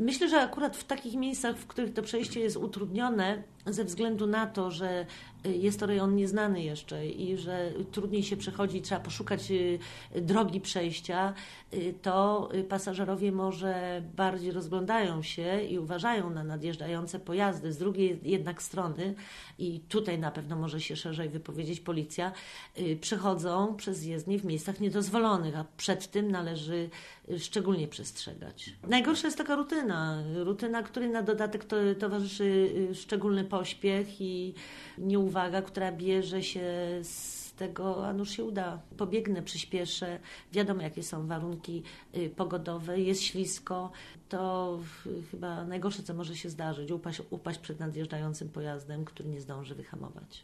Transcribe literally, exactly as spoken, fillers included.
Myślę, że akurat w takich miejscach, w których to przejście jest utrudnione, ze względu na to, że jest to rejon nieznany jeszcze i że trudniej się przechodzi, trzeba poszukać drogi przejścia, to pasażerowie może bardziej rozglądają się i uważają na nadjeżdżające pojazdy. Z drugiej jednak strony, i tutaj na pewno może się szerzej wypowiedzieć policja, przechodzą przez jezdnię w miejscach niedozwolonych, a przed tym należy szczególnie przestrzegać. Najgorsza jest taka rutyna, rutyna, której na dodatek to, towarzyszy szczególny pośpiech i nieuwaga, która bierze się z tego, a nuż się uda, pobiegnę, przyspieszę, wiadomo jakie są warunki pogodowe, jest ślisko, to chyba najgorsze, co może się zdarzyć, upaść, upaść przed nadjeżdżającym pojazdem, który nie zdąży wyhamować.